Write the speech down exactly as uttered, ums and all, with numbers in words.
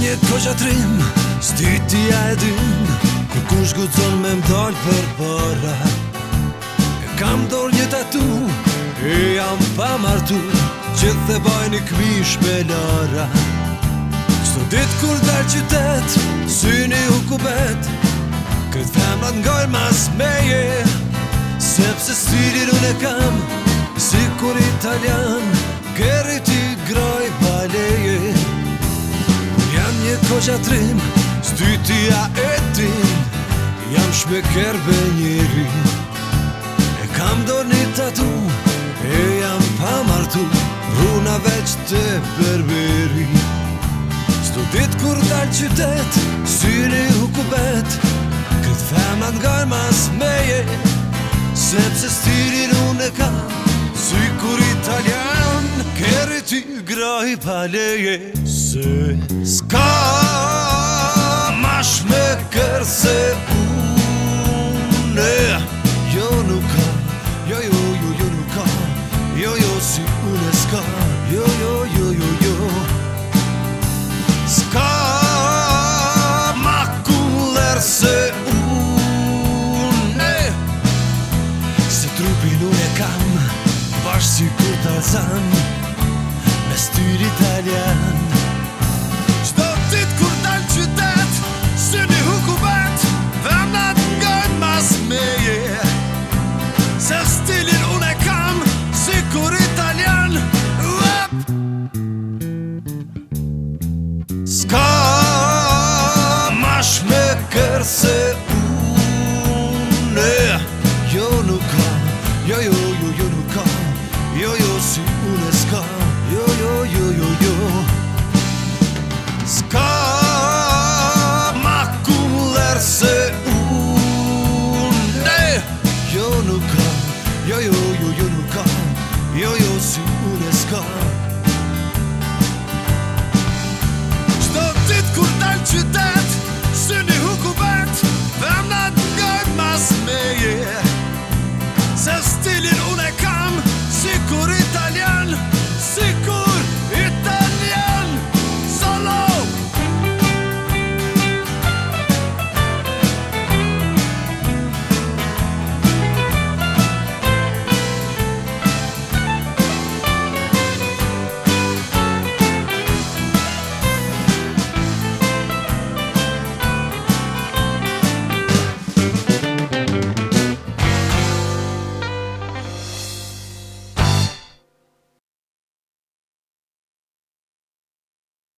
një koqatrim, stytja e din, kur kush guxon me m'dal për para. E kam dorë një tatu, e jam pa martu, që the baj një kmish me lara. Çdo dit kur dal qytet, syni u kubet, këtë femrat ngoj mas meje, sepse stilin unë e kam, si kur italian, keri ti groj baleje. Jam një koqatrim, stytja e din, jam shmeker be njeri. E kam dorë një tatu, e jam pa martu, runa veç të berberi. Çdo dit kur dal qytet, syni u kubet, këtë femrat ngajnë mas meje, sepse stilin unë e kam, si kur italian, keri ti groj baleje. Se s'ka ma shmeker se u